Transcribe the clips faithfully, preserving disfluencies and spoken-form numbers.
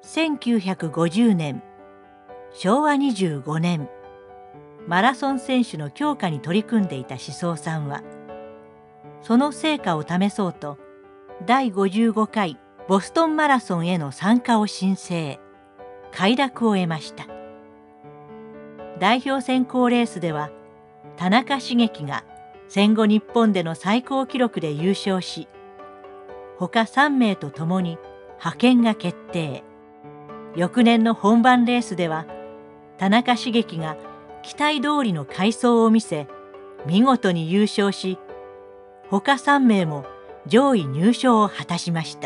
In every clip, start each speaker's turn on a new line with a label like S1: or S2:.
S1: せんきゅうひゃくごじゅうねん、しょうわにじゅうごねん、マラソン選手の強化に取り組んでいた志宗さんは、その成果を試そうとだいごじゅうごかいボストンマラソンへの参加を申請、快諾を得ました。代表選考レースでは田中茂樹が戦後日本での最高記録で優勝し、他さんめいとともに派遣が決定。翌年の本番レースでは田中茂樹が期待通りの快走を見せ、見事に優勝し、他さんめいも上位入賞を果たしました。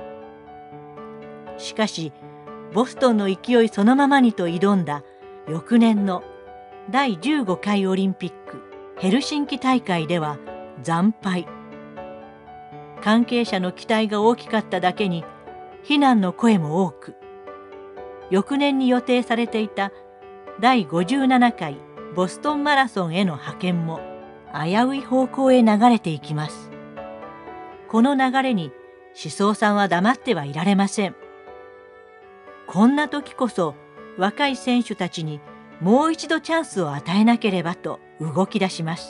S1: しかしボストンの勢いそのままにと挑んだ翌年のだいじゅうごかいオリンピックヘルシンキ大会では惨敗。関係者の期待が大きかっただけに非難の声も多く、翌年に予定されていただいごじゅうななかいボストンマラソンへの派遣も危うい方向へ流れていきます。この流れに志宗さんは黙ってはいられません。こんな時こそ若い選手たちにもう一度チャンスを与えなければと動き出します。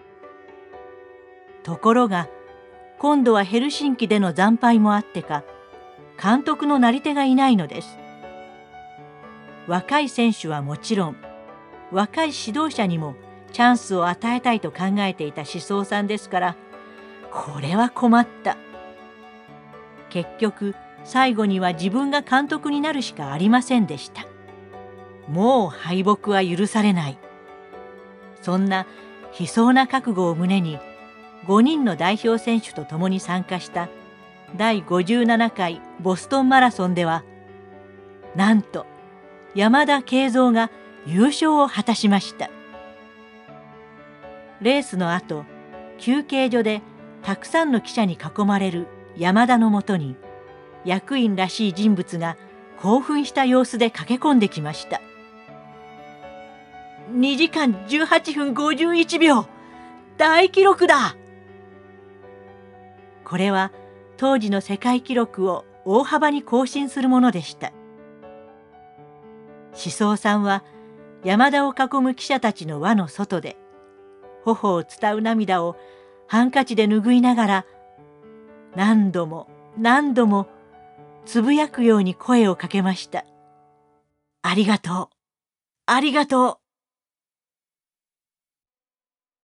S1: ところが今度はヘルシンキでの惨敗もあってか、監督のなり手がいないのです。若い選手はもちろん、若い指導者にもチャンスを与えたいと考えていた志宗さんですから、これは困った。結局最後には自分が監督になるしかありませんでした。もう敗北は許されない。そんな悲壮な覚悟を胸に、ごにんの代表選手と共に参加しただいごじゅうななかいボストンマラソンでは、なんと山田圭三が優勝を果たしました。レースの後、休憩所でたくさんの記者に囲まれる山田のもとに、役員らしい人物が興奮した様子で駆け込んできました。にじかんじゅうはっぷんごじゅういちびょう、大記録だ。これは当時の世界記録を大幅に更新するものでした。志宗さんは山田を囲む記者たちの輪の外で、頬を伝う涙をハンカチで拭いながら、何度も何度もつぶやくように声をかけました。ありがとう、ありがとう。